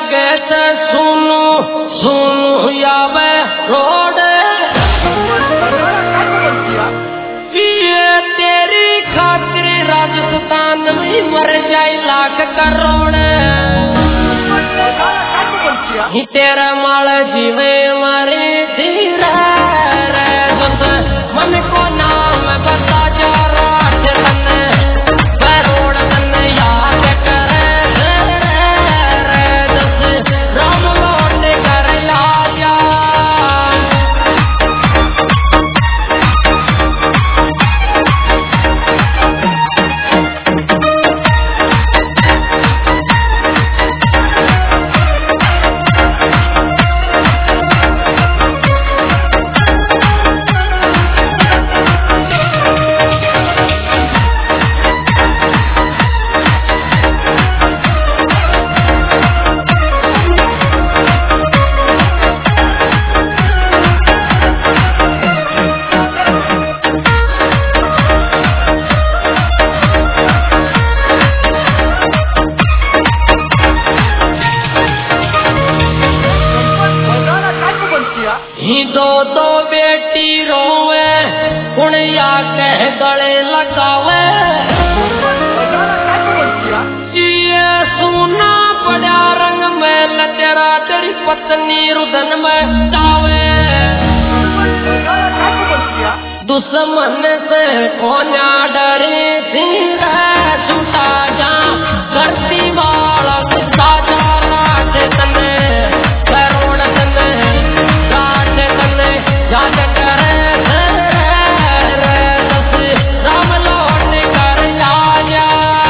लागे से सुनू सुनू यावे रोड ये तेरी खातिर राजस्थान में मर जाए लाख करोड़ तेरा माल जीवे मारे धीरा मन को नाम बता जा राठ करोड़ याद करे राम लौट कर आजा दो बेटी रोवे कुणिया कह गले लगावे ये सुना पड़ा रंग में तेरा तेरी पत्नी रुदन में जावे दुश्मन से कोना डरे धीरे छुटा जा करती वाला साजा रात तने करोड़ तने याद करे राम लौट कर आजा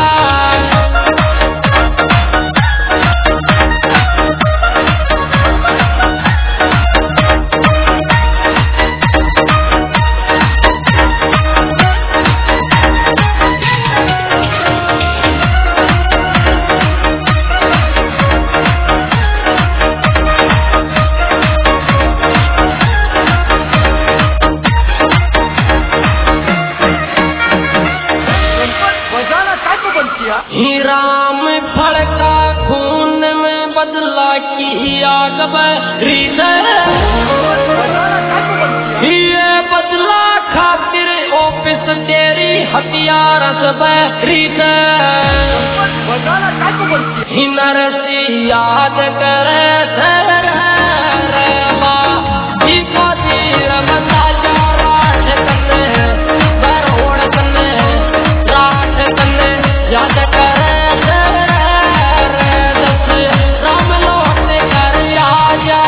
राम फड़का खून में बदला की आग ये बदला खातिर ऑफिस तेरी हथियार नरसी याद करे बता जा राठ तने बरोड़ तने राठ तने याद करे राम लौट कर आजा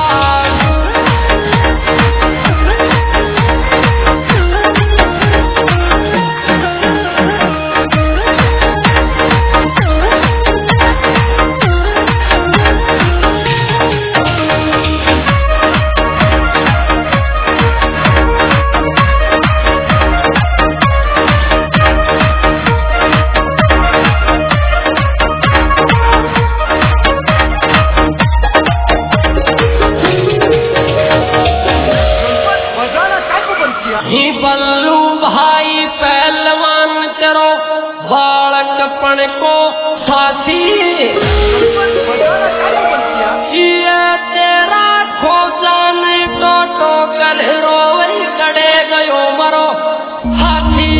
बल्लू भाई पहलवान चरो बालकपन को साथी ये तेरा खोजान तो कर रोई कड़े गयो मरो हाथी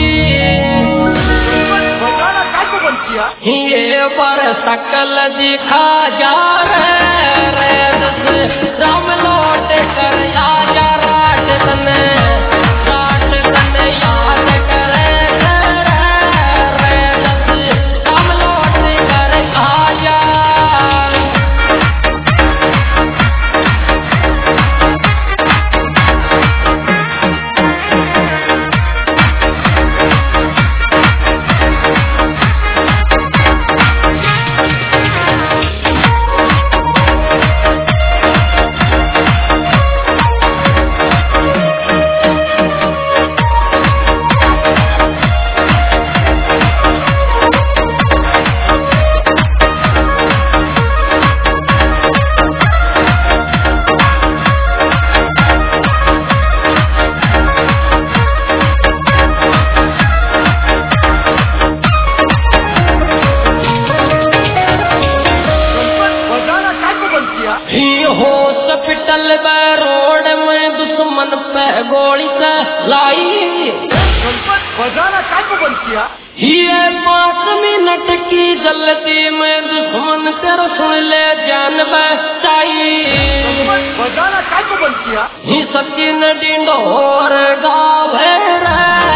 ये पर सकल दिखा जा रे राम लौट कर आजा राठ तने याद करे राम लौट कर आजा चल बे रोड में दुश्मन पे गोली चलाई बजाना काय को बंद किया? ये 5 मिनट की जल्दी में दुश्मन तेरा सुन ले जान बचाई। बजाना काय को बंद किया? ही सचिन डिंडोर गावे रे